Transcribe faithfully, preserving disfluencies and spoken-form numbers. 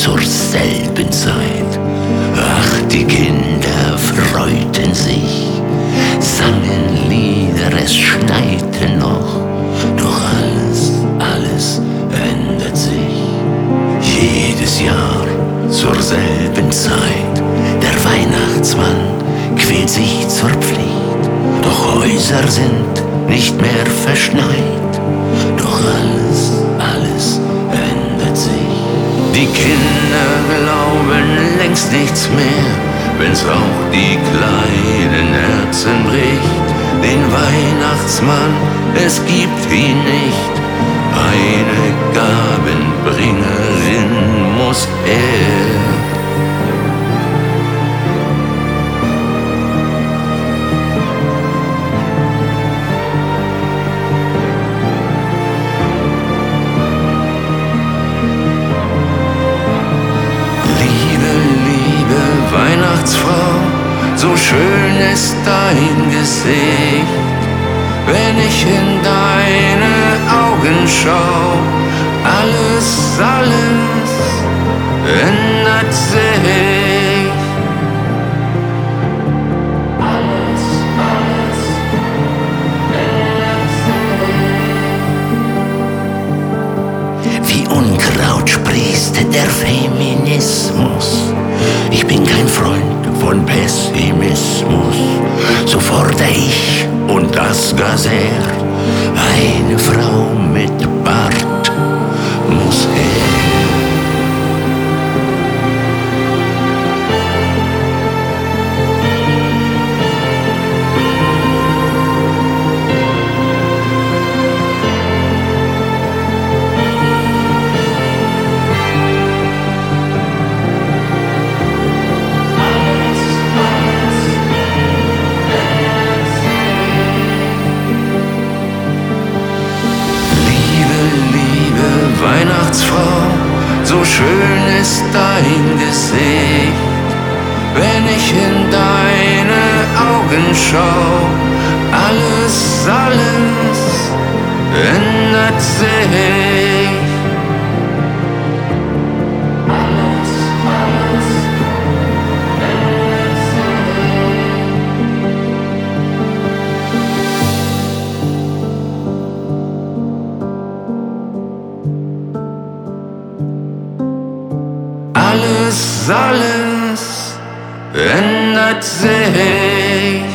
zur selben Zeit. Ach, die Kinder freuten sich, sangen Lieder, es schneite noch, doch alles, alles ändert sich. Jedes Jahr zur selben Zeit, der Weihnachtsmann quält sich zur Pflicht, doch Häuser sind nicht mehr verschneit, doch alles, alles ändert sich. Die Kinder glauben längst nichts mehr, wenn's auch die kleinen Herzen bricht. Den Weihnachtsmann, es gibt ihn nicht, eine Gabenbringerin muss er. Weihnachtsfrau, so schön ist dein Gesicht, wenn ich in deine Augen schau, alles, alles ändert sich. Alles, alles ändert sich. Wie Unkraut sprießt der Feminismus. Ich bin kein Freund von Pessimismus, so fordere ich, und das gar sehr, eine Frau mit Bart muss her. Weihnachtsfrau, so schön ist dein Gesicht, wenn ich in deine Augen schau, alles, alles ändert sich. Alles, alles ändert sich. Alles, alles ändert sich.